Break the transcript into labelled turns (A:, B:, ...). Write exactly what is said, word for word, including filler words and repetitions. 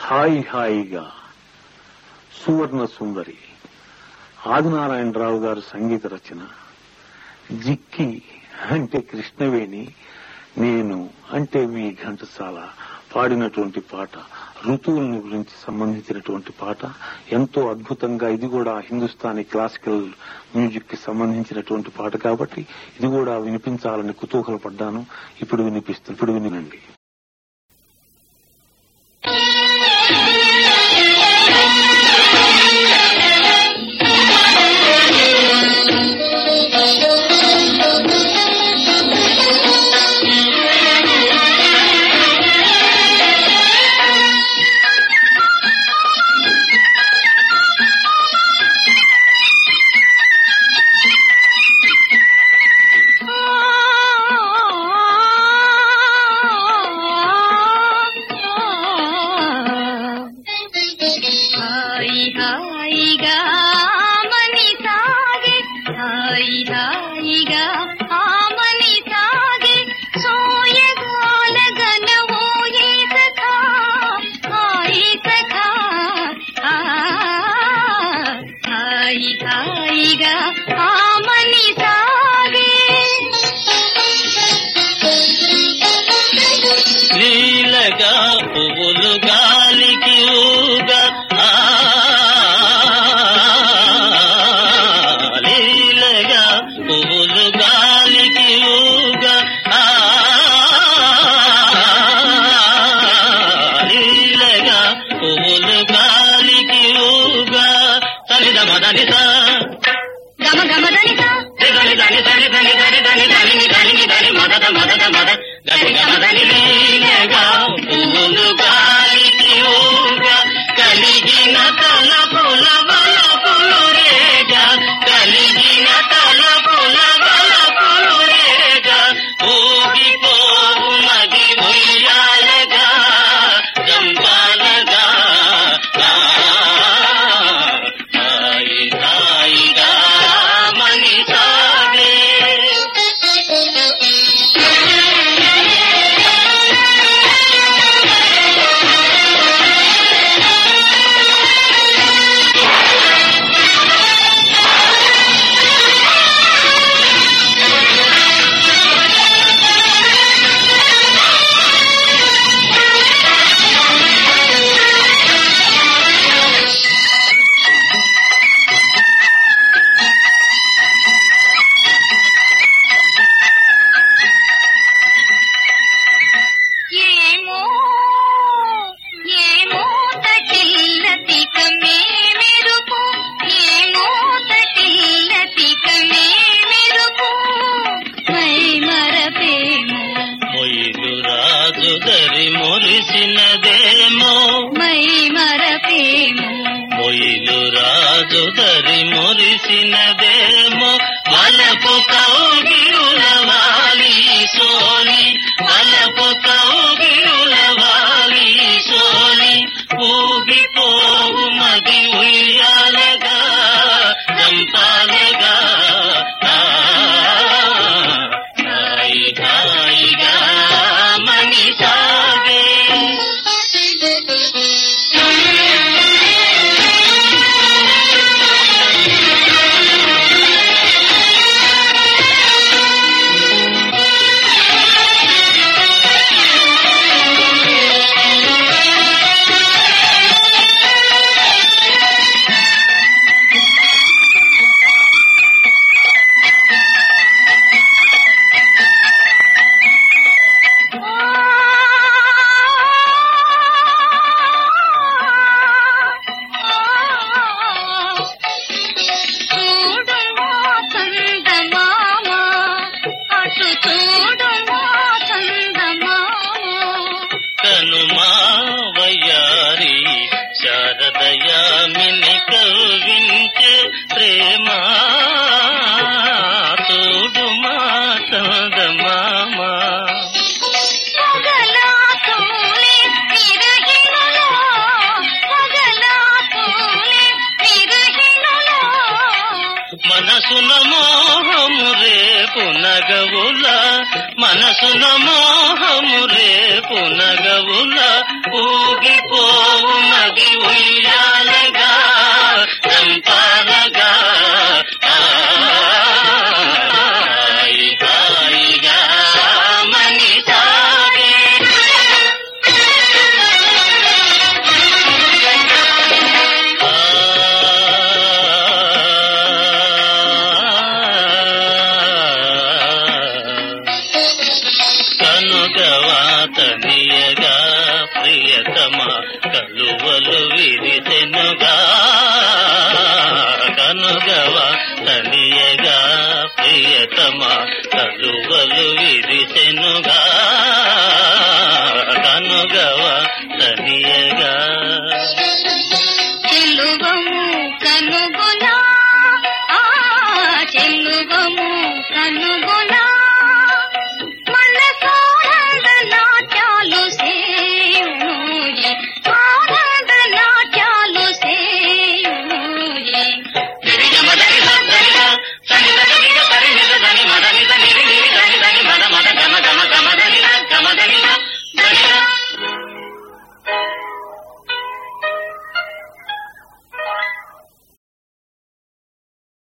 A: హాయి హాయిగా సువర్ణ సుందరి ఆదినారాయణరావు గారు సంగీత రచన. జిక్కి అంటే కృష్ణవేణి, నేను అంటే మీ ఘంటసాల పాడినటువంటి పాట, ఋతువులను గురించి సంబంధించినటువంటి పాట. ఎంతో అద్భుతంగా, ఇది కూడా హిందుస్థానీ క్లాసికల్ మ్యూజిక్ కి సంబంధించినటువంటి పాట కాబట్టి ఇది కూడా వినిపించాలని కుతూహలపడ్డాను. ఇప్పుడు వినిపిస్తు ఇప్పుడు వినండి.
B: లీలగా పువ్వులు గాలికి ఊగా, లీలగా పువ్వులు గాలికి ఊగా, లీలగా పువ్వులు గాలికి ఊగా. తనిద మదనిత గమ గమ దనిత దని దని దని దని దని దని దని దని దని మదద మదద మద గని గమదని. లీలగా పువ్వులు గాలికి ఊగా, కలిగిన తలపుల వలపులు రేగా, కలిగిన తలపుల వలపులు రేగా, ఊగిపోవు మది ఉయ్యాలగా జంపాలగా. హాయి హాయిగా మని సాగే. దరి మురిసినదేమో మై మరపేమో, మొయిలు రాజు దరి మురిసినదేమో, వలపు కౌగిరులవాలి సోలి, వలపు కౌగిరులవాలి సోలి, ఊగిపోవు మది ఉయ్యాలగా జంపాలగా. హాయి హాయిగా మని సాగే. కనుమావయారి శారదయామిని కవ్వించే ప్రేమ, తోడు మా చందమామ. మనసున మోహము రేపు నగవుల మనసున మోహము రేపు నగవుల ఊగిపోవు నది ఉయ్యాలగా చంపాలగా హాయి హాయిగా మని సాగే కనుగవాతనియగా ప్రియతమ కలువలు విరిసెనుగా కనుగవాతనియగా ప్రియతమ కలువలు విరి